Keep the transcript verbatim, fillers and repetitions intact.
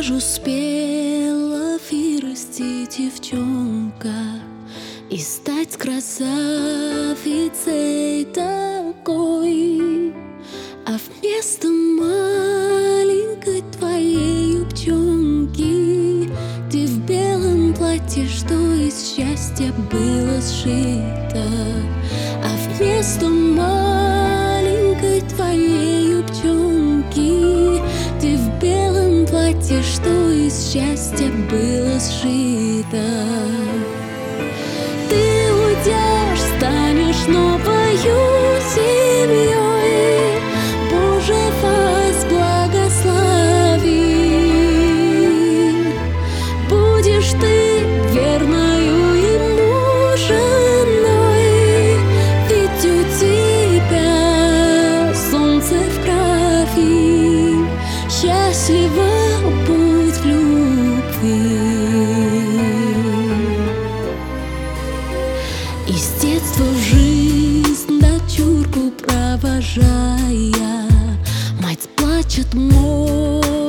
ж успела вырасти девчонка и стать красавицей такой, а вместо маленькой твоей юбчонки ты в белом платье, что из счастья было сшито, а вместо маленькой твоей юбчонки ты в белом платье, что из счастья было сшито. Ты уйдешь, станешь новою семьей, Боже, вас благослови. Будешь ты верною ему женой, ведь у тебя солнце в крови, счастлива будь в любви. Из детства в жизнь дочурку провожая, мать плачет, молит